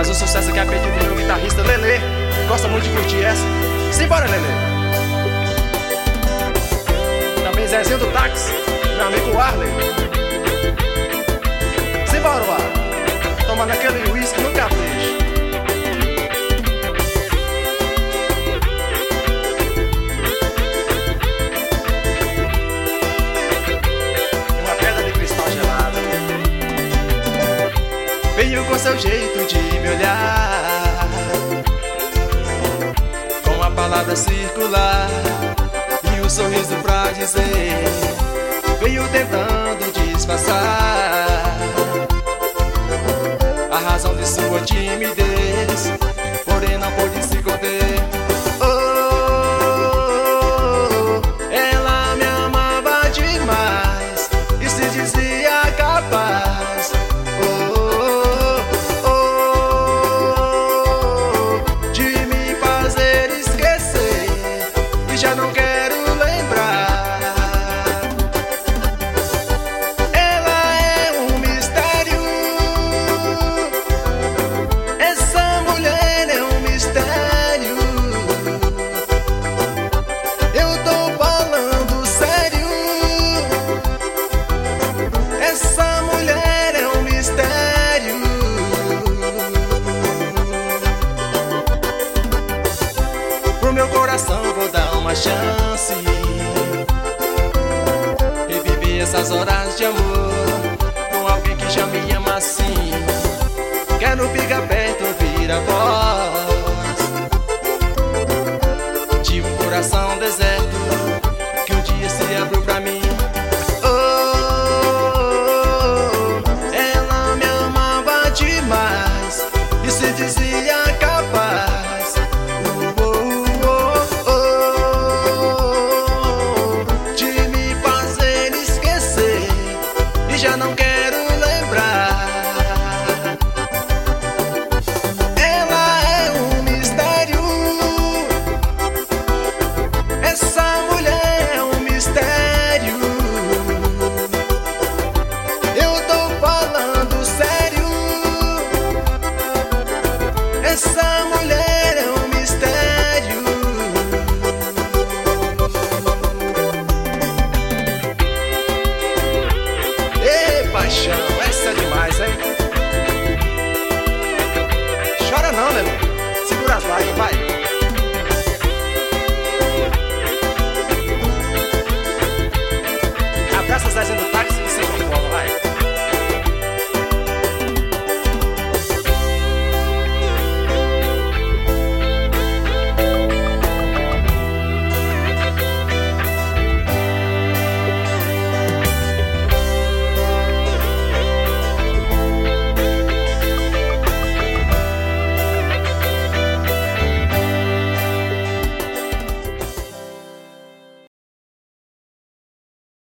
Mas o sucesso que é pedido do meu guitarrista Lelê, gosta muito de curtir essa. Simbora, Lelê. Também Zezinho do táxi, meu amigo Arley. Simbora, Ar. Tomando aquele uísque no capricho. Veio com seu jeito de me olhar, com a palavra circular e o sorriso pra dizer. Veio tentando disfarçar a razão de sua timidez, porém não pôde se conter. Oh, ela me amava demais e se dizia capaz. Já não quero lembrar. Ela é um mistério. Essa mulher é um mistério. Eu tô falando sério. Essa mulher é um mistério. Pro meu coração vou dar uma chance, reviver essas horas de amor com alguém que já me ama assim. Quero ficar perto, ouvir a voz de um coração deserto que um dia se abriu pra mim. Oh, ela me amava demais e se dizia capaz. Já não quero lembrar.